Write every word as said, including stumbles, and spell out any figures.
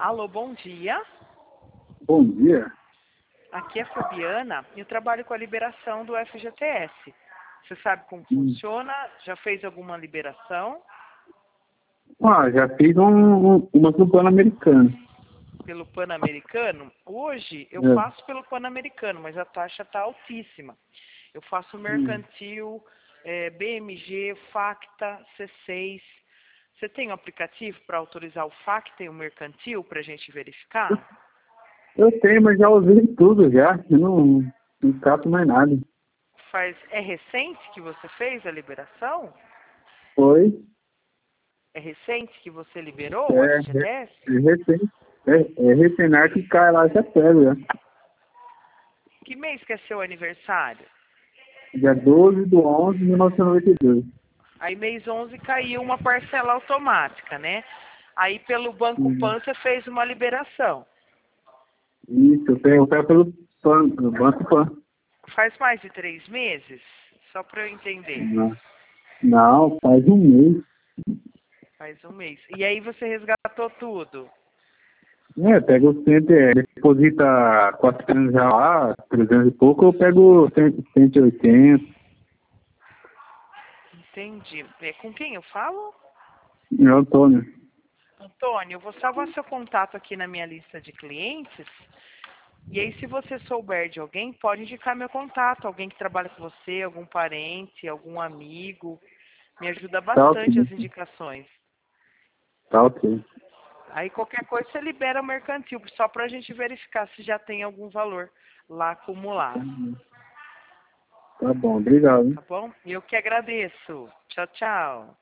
Alô, bom dia. Bom dia. Aqui é a Fabiana e eu trabalho com a liberação do F G T S. Você sabe como Hum. funciona? Já fez alguma liberação Ah, já fiz um, um, uma pro Pan-Americano. pelo Pan-Americano? Hoje eu É. faço pelo Pan-Americano, mas a taxa está altíssima. Eu faço Hum. mercantil, eh, B M G, Facta, C seis. Você tem um aplicativo para autorizar o Facta e o mercantil para a gente verificar? Eu tenho, mas já usei tudo já. Eu não, não capto mais nada. Faz, é recente que você fez a liberação? Foi. É recente que você liberou o É, é, F G T S? é recém. É, é recenar que cai lá já pega, já. Que mês que é seu aniversário? Dia doze de onze de mil novecentos e noventa e dois. Aí mês onze caiu uma parcela automática, né? Aí pelo Banco Hum. Pan você fez uma liberação. Isso, eu pego, eu pego pelo Pan, pelo Banco Pan. Faz mais de três meses? Só para eu entender. Não, não, faz um mês. Faz um mês. E aí você resgatou tudo? É, pega o cento, é, deposita quatrocentos já lá, trezentos e pouco, eu pego cem, cento e oitenta. Entendi. É, com quem eu falo? É o Antônio. Antônio, eu vou salvar seu contato aqui na minha lista de clientes. E aí, se você souber de alguém, pode indicar meu contato. Alguém que trabalha com você, algum parente, algum amigo. Me ajuda Tá bastante ok. as indicações. Tá ok. Aí, qualquer coisa, você libera o mercantil, só para a gente verificar se já tem algum valor lá acumulado. Tá bom, obrigado. Tá bom? E eu que agradeço. Tchau, tchau.